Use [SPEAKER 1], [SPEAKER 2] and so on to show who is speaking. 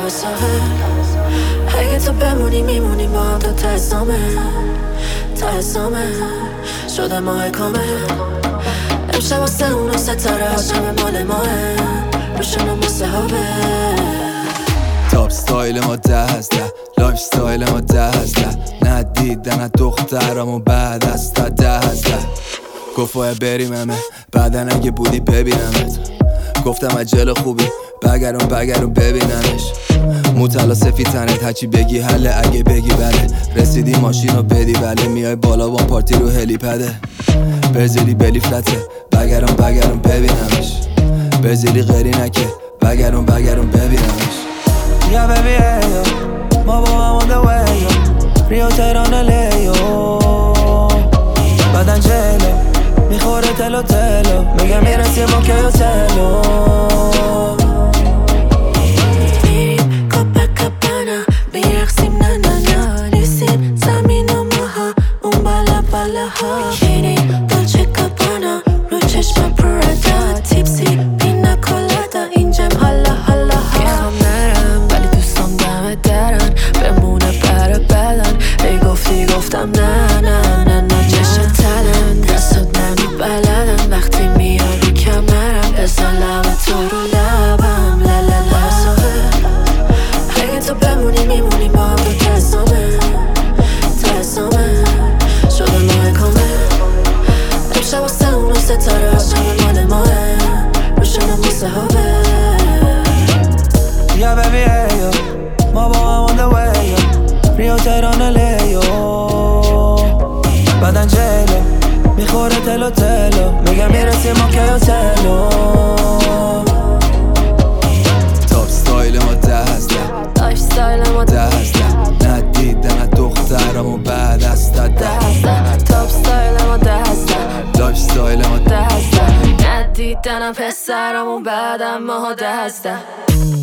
[SPEAKER 1] لب ساحل اگه تو بمونی میمونی با هم تا ته سامه شده ماه کامل امشب واسه اونو ستاره ها شب مال ماه روشنم واسه هاوه
[SPEAKER 2] تاپ ستایل ما 10/10 لایف ستایل ما 10/10 ندیدن دخترامو بعد از 10/10 گفت باید بریم همه بعدن اگه بودی ببینمت گفتم عجل خوبی بگرم ببیننش موتلا سفید تنت هرچی بگی حله اگه بگی بله رسیدی ماشین رو بدی بله میای بالا وان پارتی رو هلیپده برزیلی بلی فلته بگرم ببینمش برزیلی غیری نکه بگرم ببینمش
[SPEAKER 3] یا بیبی ایو ما با هم on the way yo ریو تهران لیو بدن جلو میخوره تلو میگه میرسی با که تلو
[SPEAKER 1] میریم کاپاکابانا میرقصیم نه نیستیم زمین و ماها اون بالا ها بیکینی دولچه گابانا رو چشم پرادا تیپسی پینا کلادا اینجام حالا میخوام نرم ولی دوستان دم درن بمونه بر بدن ای گفتم نه چشم تلن دستات منو بلدن وقتی میای رو کمرم بزن لب تو رو لبم لا ساحل اگه تو بمونی میمونی با هم تو ته سامه شده ماه کامل امشب واسه اونو ستاره ها شب مال ماه روشنم واسه هاوه
[SPEAKER 3] یا بیبی ایو ما با هم on the way yo ریو تهران لیو بدن جلو میخوره تلو میگه میرسی ما که تلو
[SPEAKER 2] تاپ ستایل ما 10/10
[SPEAKER 1] لایف ستایل ما
[SPEAKER 2] 10/10 ندیدن دخترامو بعد از 10/10
[SPEAKER 1] تاپ ستایل ما 10/10
[SPEAKER 2] لایف ستایل ما
[SPEAKER 1] 10/10 ندیدنم پسرمون بعدم ماها 10/10